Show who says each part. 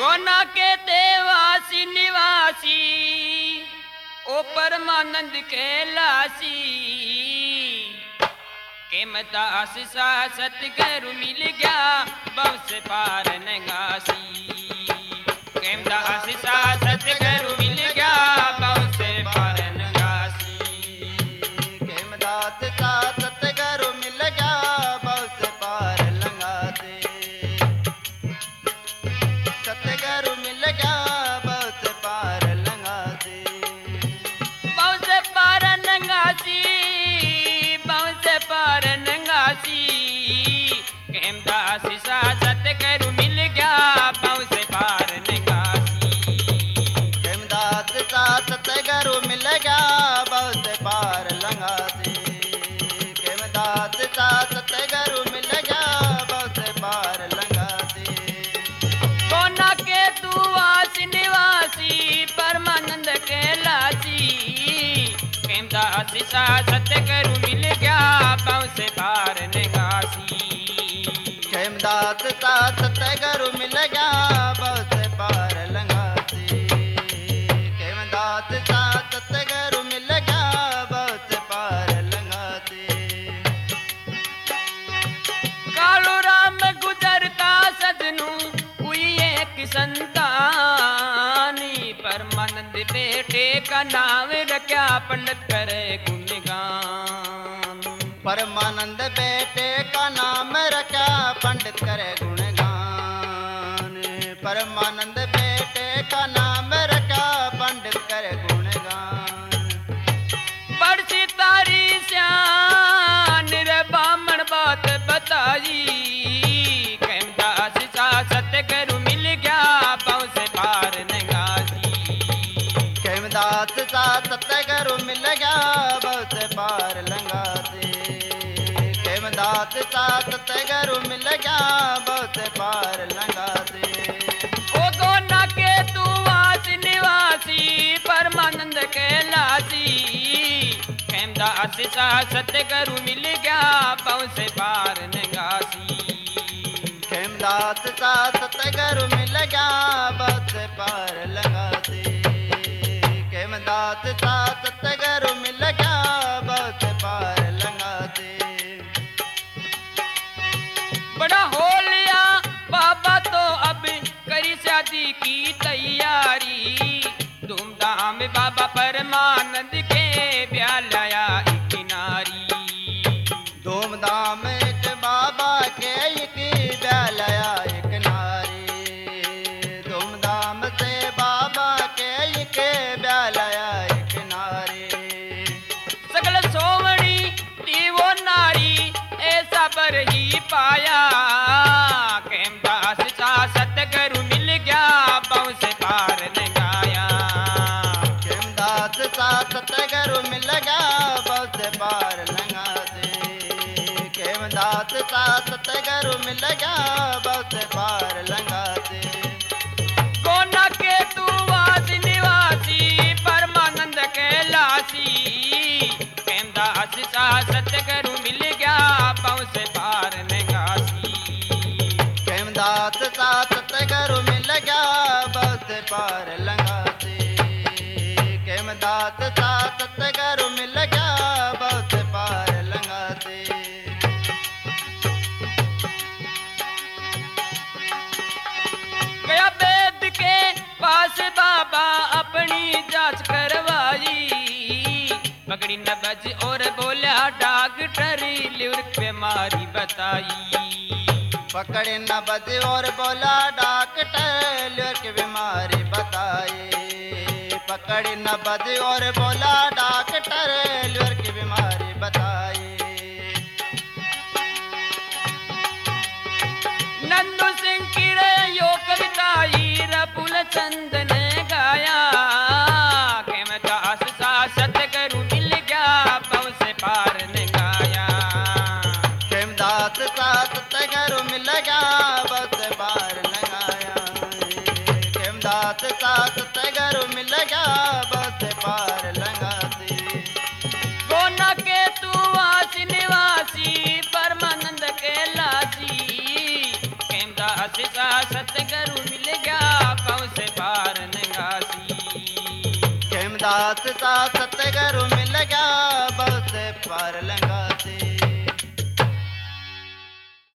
Speaker 1: Gonna के देवासी निवासी ओ परमानंद कैलासी केमदास सा सतगुरु मिल गया भव से पार नंगासी केमदास सा सतगुरु मिल गया भव से पार नंगासी
Speaker 2: केमदास सा सतगुरु मिल गया भव से पार लंगासी सतगुरु मिल गया भव से पार लंगासी
Speaker 1: भव से पार नंगासी भव से पार नंगासी केमदास सा सतगुरु मिल गया भव से पार नंगासी
Speaker 2: केमदास सा सतगुरु मिल गया भव से पार लंगासी केमदास सा सतगुरु मिल गया भव से पार लंगासी
Speaker 1: कोना के दुआस निवासी परमानंद कैलासी केमदास सा सतगुरु मिल गया भव से पार नंगासी
Speaker 2: केमदास सा सतगुरु मिल गया भव से पार लंगासी केमदास सा सतगुरु मिल गया भव से पार लंगासी
Speaker 1: कालो राम गुजरता सजनू हुई एक संतानी परमानंद बेटे का नाम रखा पंडित करे गुणगान
Speaker 2: परमानंद बेटे का नाम रखा पंडित करे गुणगान परमानंद बेटे का नाम रखा पंडित करे गुणगान
Speaker 1: बड़सी तारी श्यान रे बामण बात बताई केमदास सा सतगुरु मिल गया भव से पार नंगासी
Speaker 2: केमदास सा सतगुरु मिल गया भव से पार लंगासी केमदास सा सतगुरु मिल गया भव से पार लंगासी
Speaker 1: ओ गोना के दुआस निवासी परमानंद कैलासी केमदास सा सतगुरु मिल गया भव से पार नंगासी
Speaker 2: केमदास सा सतगुरु मिल गया भव से पार लंगासी केमदास सा सतगुरु मिल गया भव से पार लंगासी
Speaker 1: बड़ा हो लिया बाबा तो अब करी शादी की तैयारी धूमधाम बाबा परमानंद के ब्याह लाया एक नारी
Speaker 2: धूमधाम एक बाबा के एक ब्याह लाया एक नारी धूमधाम से बाबा के एक ब्याह लाया एक नारी
Speaker 1: सकल सोवणी थी वो नारी ऐसा बर ही पाया केमदास सा सतगुरु मिल गया भव से पार नंगाया
Speaker 2: केमदास सा सतगुरु मिल गया भव से पार लंगासी केमदास सा सतगुरु मिल गया भव से पार लंगासी
Speaker 1: कोना के दुआस निवासी परमानंद कैलासी केमदास सा सतगुरु मिल गया भव से पार नंगासी
Speaker 2: केमदास सा सतगुरु मिल गया भव से पार लंगासी केमदास सा सतगुरु मिल गया भव से पार लंगासी
Speaker 1: गया वेद के पास बाबा अपनी जांच करवाई पकड़ी नब्ज और बोला डॉक्टर लिवर बीमारी बताई
Speaker 2: पकड़े न बजे और बोला डॉक्टर लिवर की बीमारी बताई पकड़े न बजे और बोला डॉक्टर लिवर की बीमारी बताई
Speaker 1: नंदू सिंह की रे यो कविताई रपुल चंद ने गाया केमदास सा सतगुरु मिल गया भव से पार नंगाया
Speaker 2: केमदास सा सतगुरु मिल गया भव से पार लंगाया केमदास सा सतगुरु मिल गया भव से पार लंगासी
Speaker 1: गोना के दुआस निवासी परमानंद कैलासी केमदास सा सतगुरु मिल गया
Speaker 2: दास सा सतगुरु मिल गया, बहुत से पार लंघा से।